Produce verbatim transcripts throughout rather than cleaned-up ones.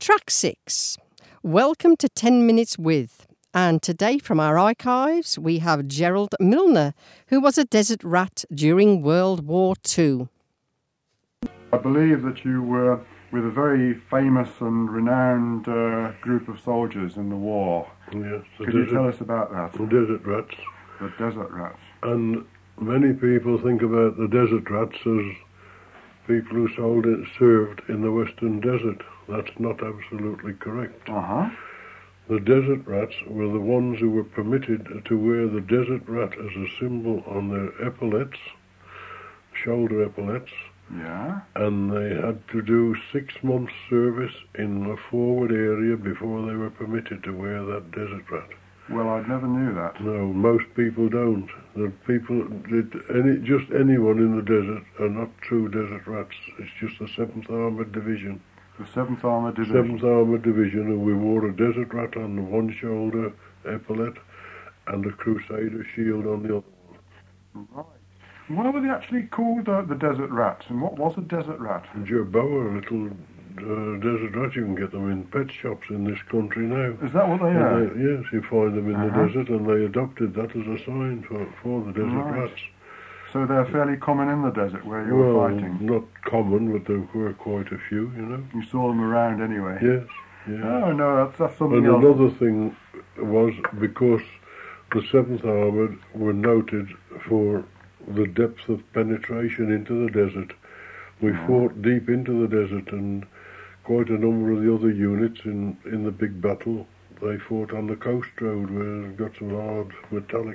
Track six. Welcome to ten minutes With. And today from our archives we have Gerald Milner, who was a desert rat during World War Two. I believe that you were with a very famous and renowned uh, group of soldiers in the war. Yes. The Could desert, you tell us about that? The desert rats. The desert rats. And many people think about the desert rats as people who sold it, served in the Western Desert. That's not absolutely correct. Uh-huh. The desert rats were the ones who were permitted to wear the desert rat as a symbol on their epaulets, shoulder epaulets, Yeah. and they had to do six months service in the forward area before they were permitted to wear that desert rat. Well, I never knew that. No, most people don't. The people, did any, just anyone in the desert are not true desert rats. It's just the seventh Armoured Division. The seventh Armoured Division. seventh Armoured Division, and we wore a desert rat on the one shoulder epaulet and a Crusader shield on the other one. Right. Why were they actually called uh, the desert rats? And what was a desert rat? Jerboa, little uh, desert rat, you can get them in pet shops in this country now. Is that what they And are? they- yes, you find them in Uh-huh. the desert, and they adopted that as a sign for, for the desert Right. rats. So they're fairly common in the desert where you Well, were fighting. not common, but there were quite a few, you know. You saw them around anyway. Yes, yes. Oh, no, that's, that's something And else. another thing was because the seventh Armoured were noted for the depth of penetration into the desert. We Yeah. fought deep into the desert, and quite a number of the other units in, in the big battle, they fought on the coast road where it got some hard metallic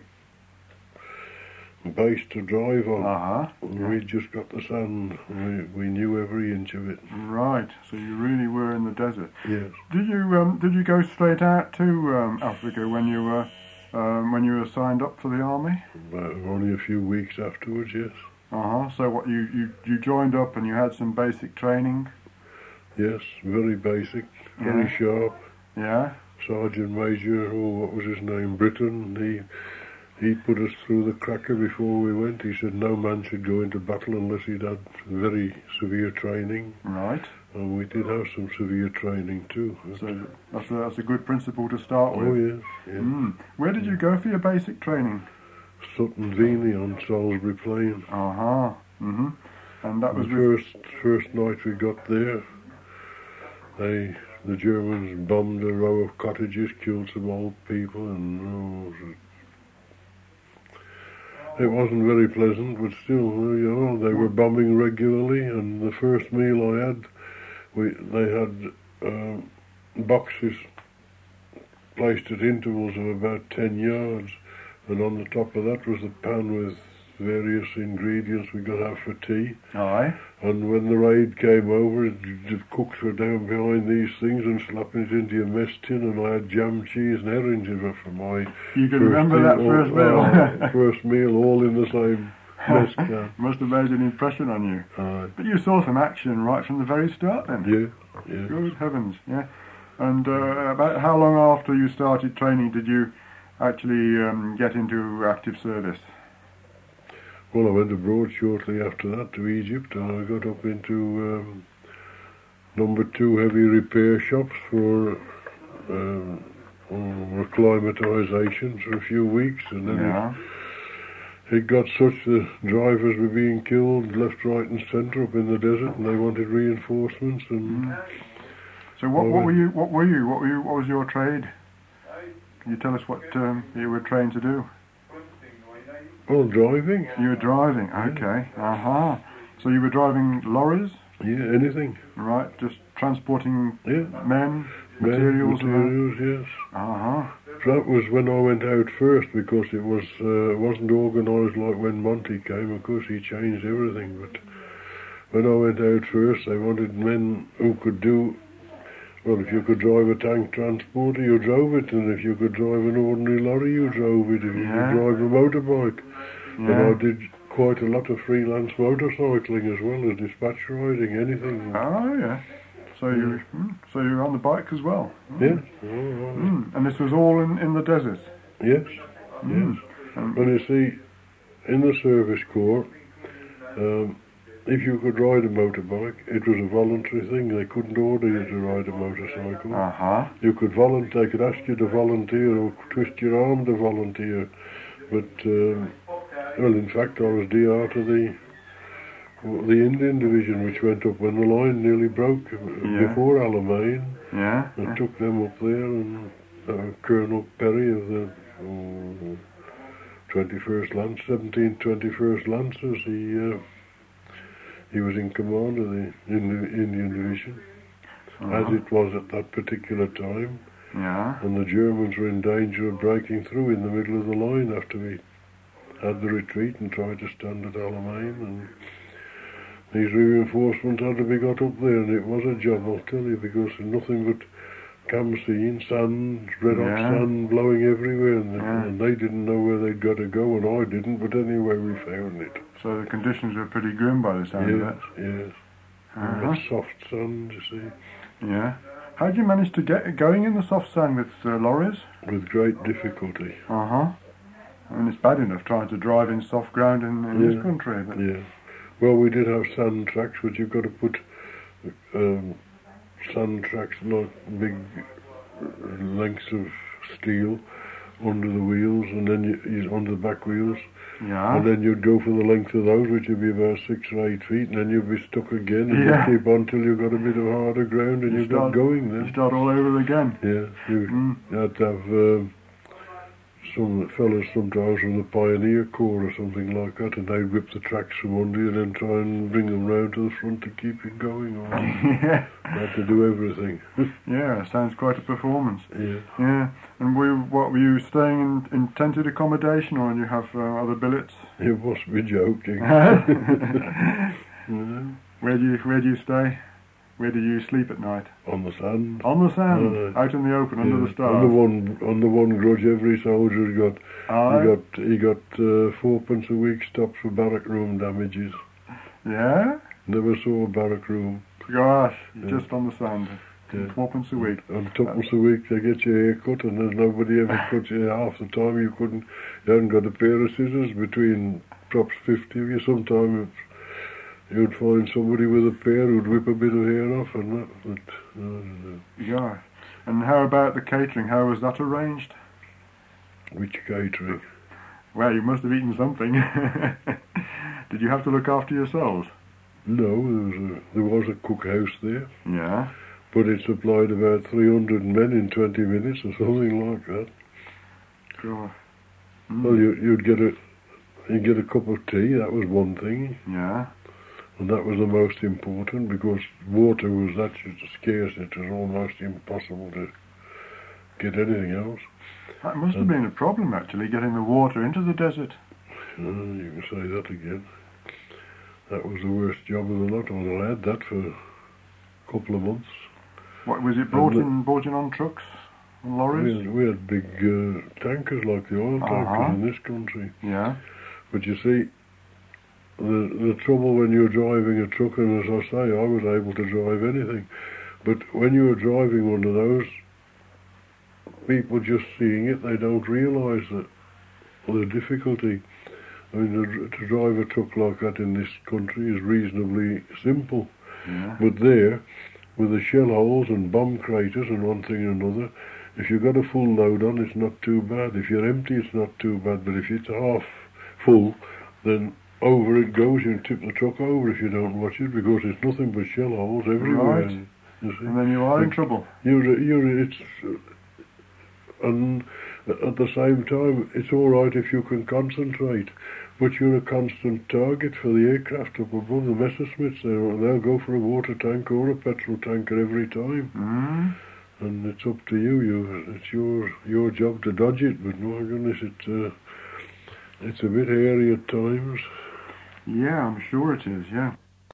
base to drive on. Uh-huh. And we just got the sand. We, we knew every inch of it. Right, so you really were in the desert. Yes. Did you um, did you go straight out to um, Africa when you were um, when you were signed up for the army? About only a few weeks afterwards, yes. Uh huh. So what you, you you joined up and you had some basic training? Yes, very basic, very Yeah. sharp. Yeah. Sergeant Major, oh, what was his name, Britton, he he put us through the cracker before we went. He said no man should go into battle unless he'd had very severe training. Right. And we did have some severe training too. So that's a, that's a good principle to start Oh with. yes, yes. Mm. Where did you go for your basic training? Sutton Veeney on Salisbury Plain. Uh huh. Mhm. And that The was with, first first night we got there, they the Germans bombed a row of cottages, killed some old people, and oh, it was- it wasn't very pleasant, but still, you know, they were bombing regularly. And the first meal I had, we they had uh, boxes placed at intervals of about ten yards, and on the top of that was a pan with various ingredients we got out for tea. aye. And when the raid came over, the cooks were down behind these things and slapping it into your mess tin, and I had jam, cheese and herrings in it for my You can first remember meal. that first meal. Oh, first meal, all in the same mess can. Must have made an impression on you. Aye. But you saw some action right from the very start then. Yeah, yeah. Good heavens, yeah. And uh, about how long after you started training did you actually um, get into active service? Well, I went abroad shortly after that to Egypt, and I got up into um, number two heavy repair shops for um, acclimatisation for a few weeks, and then Yeah. it, it got such the drivers were being killed left, right, and centre up in the desert, and they wanted reinforcements. And So what, I what went- were you? What were you? What were you? What was your trade? Can you tell us what um, you were trained to do? well, driving, You were driving. Okay. Uh huh. So you were driving lorries, yeah, anything, right? Just transporting yeah, men, Men, materials. materials, yes. Uh huh. That was when I went out first, because it was uh, wasn't organised like when Monty came. Of course, he changed everything. But when I went out first, they wanted men who could do. Well, if you could drive a tank transporter, you drove it, and if you could drive an ordinary lorry, you drove it. If you Yeah. could drive a motorbike, and Yeah. I did quite a lot of freelance motorcycling as well as dispatch riding, anything. Oh yeah. So you, mm, so you were on the bike as well. Mm. Yes. Oh, right. Mm. And this was all in, in the desert. Yes. Mm. Yes. Well, you see, in the service corps, um, if you could ride a motorbike, it was a voluntary thing. They couldn't order you to ride a motorcycle. Uh-huh. You could volunteer, they could ask you to volunteer or twist your arm to volunteer. But, um, well, in fact, I was D R to the the Indian Division, which went up when the line nearly broke Yeah. before Alamein. Yeah. I yeah. took them up there, and uh, Colonel Perry of the oh, twenty-first Lance, seventeenth twenty-first Lancers, he uh, he was in command of the Indian Division, Uh-huh. as it was at that particular time. Yeah. And the Germans were in danger of breaking through in the middle of the line after we had the retreat and tried to stand at Alamein. And these reinforcements had to be got up there, and it was a job, I'll tell you, because nothing but camsine, sand, red hot Yeah. sand blowing everywhere, and, Yeah. and they didn't know where they'd got to go, and I didn't, but anyway, we found it. So the conditions were pretty grim by the sound of Yes, it. yes. Uh-huh. That soft sand, you see, Yeah. How did you manage to get going in the soft sand with uh, lorries? with great difficulty. Uh-huh. I mean, it's bad enough trying to drive in soft ground in, in Yeah. this country. But Yeah. Well, we did have sand tracks, but you've got to put um, sand tracks, not big lengths of steel, under the wheels, and then you, you under the back wheels, Yeah. and then you'd go for the length of those, which would be about six or eight feet, and then you'd be stuck again, and Yeah. you'd keep on till you got a bit of harder ground, and You you start- got going You then. start all over again. Yeah, you, Mm. you had to have um, some fellas sometimes from the Pioneer Corps or something like that, and they'd whip the tracks from under you and then try and bring them round to the front to keep it going. Or Yeah. they had to do everything. Yeah, sounds quite a performance. Yeah. Yeah. And we, what were you staying in, in tented accommodation, or did you have uh, other billets? You must be joking. Yeah. Where do you Where do you stay? Where do you sleep at night? On the sand. On the sand, Uh, out in the open, under Yeah. the stars. On the one, on the one grudge every soldier got. Aye. He got, he got uh, fourpence a week stopped for barrack room damages. Yeah. Never saw a barrack room. Gosh, Yeah. just on the sand. Yeah. Fourpence a week. On twopence a week they get your hair cut, and there's nobody ever cut you. Half the time you couldn't, you hadn't got a pair of scissors between perhaps fifty of you. Sometimes you'd find somebody with a pair who'd whip a bit of hair off, and that. But I don't know. Gosh. And how about the catering? How was that arranged? Which catering? Well, you must have eaten something. Did you have to look after yourselves? No, there was a there was a cookhouse there, Yeah. but it supplied about three hundred men in twenty minutes or something like that. Sure. Mm. Well, you, you'd get a you'd get a cup of tea. That was one thing. Yeah. And that was the most important, because water was that scarce, it was almost impossible to get anything else. That must have been a problem, actually, getting the water into the desert. Uh, you can say that again. That was the worst job of the lot. Well, I had that for a couple of months. What was it brought the- in? Brought in on trucks, on We lorries? had, we had big uh, tankers like the oil tankers Uh-huh. in this country. Yeah. But you see, the the trouble when you're driving a truck, and as I say, I was able to drive anything, but when you're driving one of those, people just seeing it, they don't realise that the difficulty. I mean, to, to drive a truck like that in this country is reasonably simple, Yeah. but there, with the shell holes and bomb craters and one thing and another, if you've got a full load on, it's not too bad. If you're empty, it's not too bad, but if it's half full, then over it goes. You tip the truck over if you don't watch it, because it's nothing but shell holes everywhere. Right. You see, And then you are in trouble. you're, you're, it's, uh, and at the same time, it's all right if you can concentrate, but you're a constant target for the aircraft up above. The Messerschmitts, they'll, they'll go for a water tank or a petrol tanker every time, Mm. and it's up to you. You, it's your your job to dodge it. But my goodness, it's uh, it's a bit hairy at times. Yeah, I'm sure it is, yeah.